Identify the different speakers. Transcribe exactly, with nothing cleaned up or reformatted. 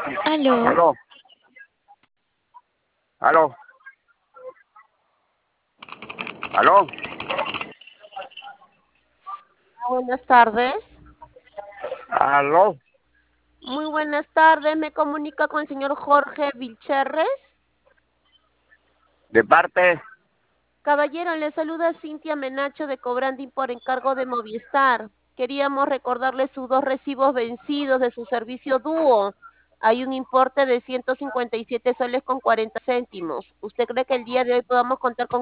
Speaker 1: Aló,
Speaker 2: Aló, aló, aló,
Speaker 3: Buenas tardes.
Speaker 2: aló,
Speaker 3: Muy buenas tardes. Me comunica con el señor Jorge Vilcherres.
Speaker 2: de parte,
Speaker 3: Caballero, le saluda Cintia Menacho de Cobranding por encargo de Movistar. Queríamos recordarle sus dos recibos vencidos de su servicio dúo. Hay un importe de ciento cincuenta y siete soles con cuarenta céntimos. ¿Usted cree que el día de hoy podamos contar con